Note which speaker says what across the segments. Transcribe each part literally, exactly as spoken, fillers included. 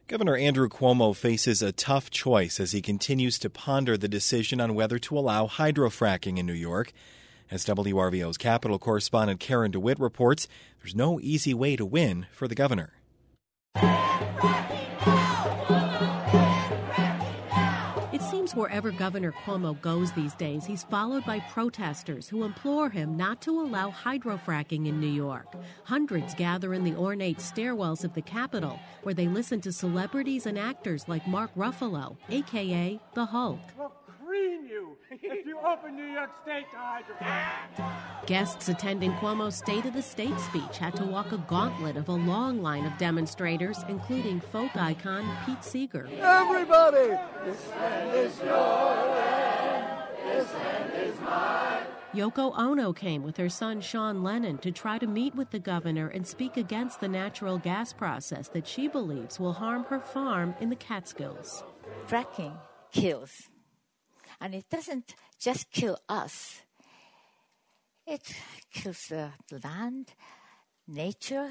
Speaker 1: Governor Andrew Cuomo faces a tough choice as he continues to ponder the decision on whether to allow hydrofracking in New York. As W R V O's Capitol correspondent Karen DeWitt reports, there's no easy way to win for the governor.
Speaker 2: It seems wherever Governor Cuomo goes these days, he's followed by protesters who implore him not to allow hydrofracking in New York. Hundreds gather in the ornate stairwells of the Capitol, where they listen to celebrities and actors like Mark Ruffalo, a k a. the Hulk.
Speaker 3: We'll cream you if you open New York State to hydrofracking.
Speaker 2: Guests attending Cuomo's State of the State speech had to walk a gauntlet of a long line of demonstrators, including folk icon Pete Seeger.
Speaker 3: Everybody! This land is your land. This land is mine.
Speaker 2: Yoko Ono came with her son Sean Lennon to try to meet with the governor and speak against the natural gas process that she believes will harm her farm in the Catskills.
Speaker 4: Fracking kills. And it doesn't just kill us. It kills the land, nature,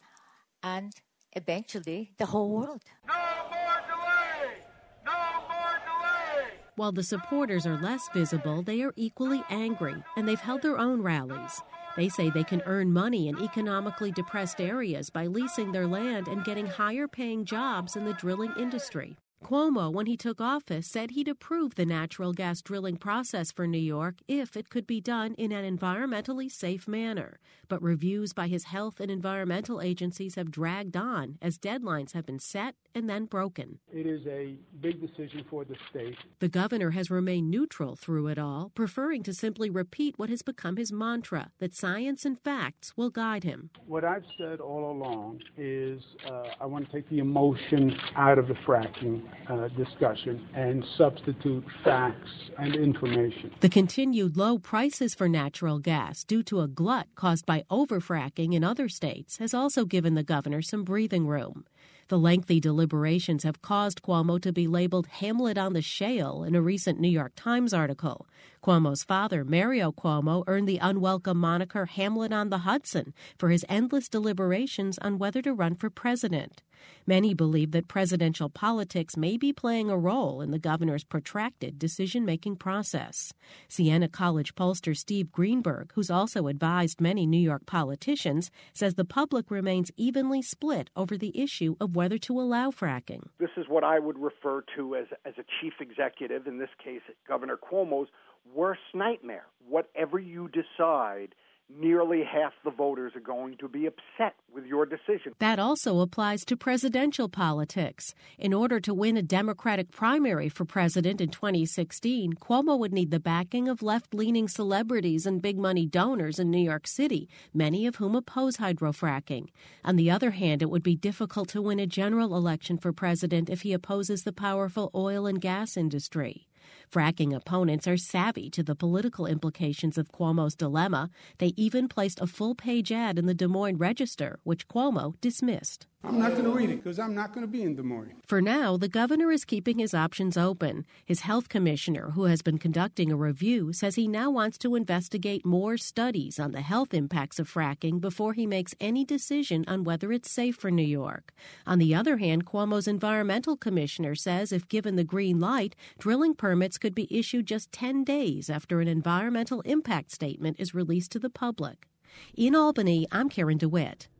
Speaker 4: and eventually the whole world.
Speaker 3: No more delay! No more delay!
Speaker 2: While the supporters are less visible, they are equally angry, and they've held their own rallies. They say they can earn money in economically depressed areas by leasing their land and getting higher-paying jobs in the drilling industry. Cuomo, when he took office, said he'd approve the natural gas drilling process for New York if it could be done in an environmentally safe manner. But reviews by his health and environmental agencies have dragged on as deadlines have been set and then broken.
Speaker 5: It is a big decision for the state.
Speaker 2: The governor has remained neutral through it all, preferring to simply repeat what has become his mantra, that science and facts will guide him.
Speaker 5: What I've said all along is uh, I want to take the emotion out of the fracking Uh, discussion and substitute facts and information.
Speaker 2: The continued low prices for natural gas due to a glut caused by overfracking in other states has also given the governor some breathing room. The lengthy deliberations have caused Cuomo to be labeled Hamlet on the Shale in a recent New York Times article. Cuomo's father, Mario Cuomo, earned the unwelcome moniker Hamlet on the Hudson for his endless deliberations on whether to run for president. Many believe that presidential politics may be playing a role in the governor's protracted decision-making process. Siena College pollster Steve Greenberg, who's also advised many New York politicians, says the public remains evenly split over the issue of whether to allow fracking.
Speaker 6: This is what I would refer to as, as a chief executive, in this case Governor Cuomo's worst nightmare. Whatever you decide, nearly half the voters are going to be upset with your decision.
Speaker 2: That also applies to presidential politics. In order to win a Democratic primary for president in twenty sixteen, Cuomo would need the backing of left-leaning celebrities and big-money donors in New York City, many of whom oppose hydrofracking. On the other hand, it would be difficult to win a general election for president if he opposes the powerful oil and gas industry. Fracking opponents are savvy to the political implications of Cuomo's dilemma. They even placed a full-page ad in the Des Moines Register, which Cuomo dismissed.
Speaker 5: I'm not going to read it because I'm not going to be in Des Moines.
Speaker 2: For now, the governor is keeping his options open. His health commissioner, who has been conducting a review, says he now wants to investigate more studies on the health impacts of fracking before he makes any decision on whether it's safe for New York. On the other hand, Cuomo's environmental commissioner says if given the green light, drilling permits could be issued just ten days after an environmental impact statement is released to the public. In Albany, I'm Karen DeWitt.